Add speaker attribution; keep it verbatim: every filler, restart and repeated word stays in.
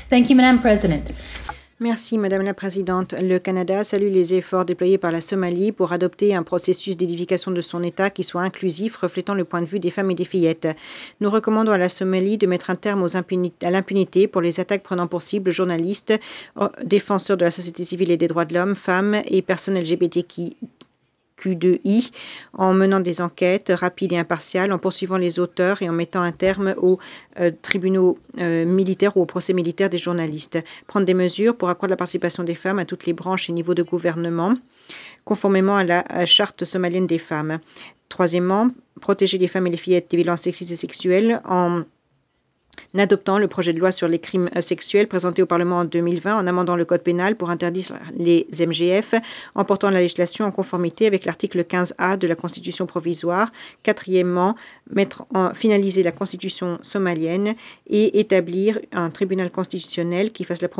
Speaker 1: Thank you, Madam President.
Speaker 2: Merci, Madame la Présidente. Le Canada salue les efforts déployés par la Somalie pour adopter un processus d'édification de son État qui soit inclusif, reflétant le point de vue des femmes et des fillettes. Nous recommandons à la Somalie de mettre un terme aux à l'impunité pour les attaques prenant pour cible journalistes, défenseurs de la société civile et des droits de l'homme, femmes et personnes L G B T Q deux I, en menant des enquêtes rapides et impartiales, en poursuivant les auteurs et en mettant un terme aux euh, tribunaux euh, militaires ou aux procès militaires des journalistes. Prendre des mesures pour accroître la participation des femmes à toutes les branches et niveaux de gouvernement, conformément à la à la charte somalienne des femmes. Troisièmement, protéger les femmes et les fillettes des violences sexistes et sexuelles en adoptant le projet de loi sur les crimes sexuels présenté au Parlement en deux mille vingt, en amendant le code pénal pour interdire les M G F, en portant la législation en conformité avec l'article quinze A de la Constitution provisoire. Quatrièmement, mettre en, finaliser la Constitution somalienne et établir un tribunal constitutionnel qui fasse la promotion